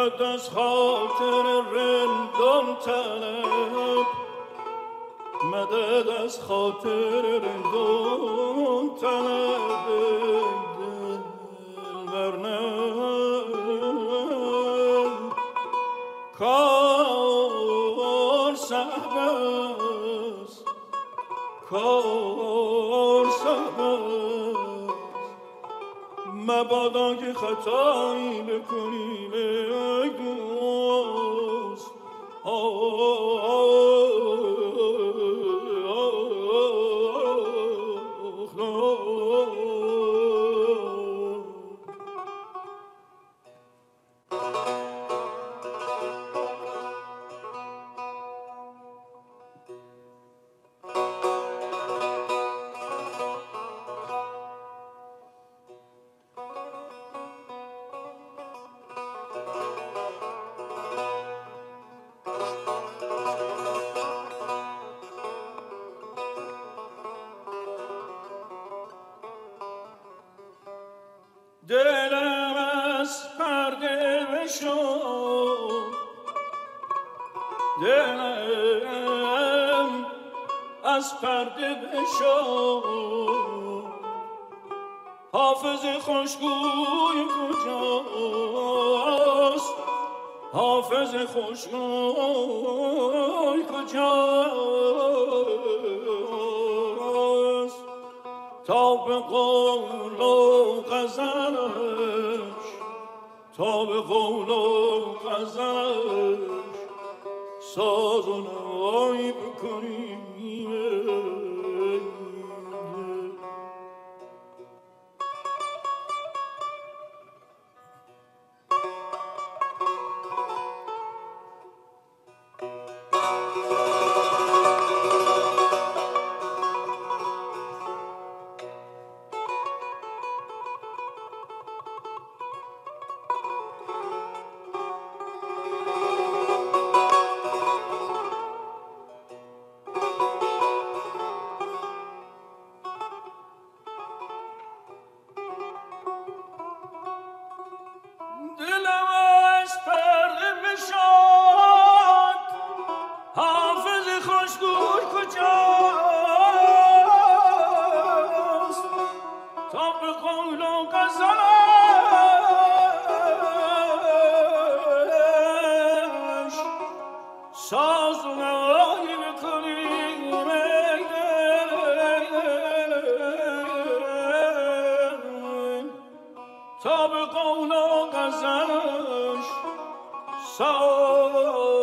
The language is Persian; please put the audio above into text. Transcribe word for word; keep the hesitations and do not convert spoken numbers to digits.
مدد از خاطر رندان طلب، مدد از خاطر رندان طلب، دل ورنه کار سهل است، کار سهل است. مبادا که خطایی بکنیم ای دوست. دلم از پرده بشد، دلم از پرده بشد. حافظ خوشگوی کجاست؟ حافظ خوشگوی کجاست؟ تا به قول و غزلش، تا به قول و غزلش ساز و نوایی بکنیم. تا به قول و غزلش ساز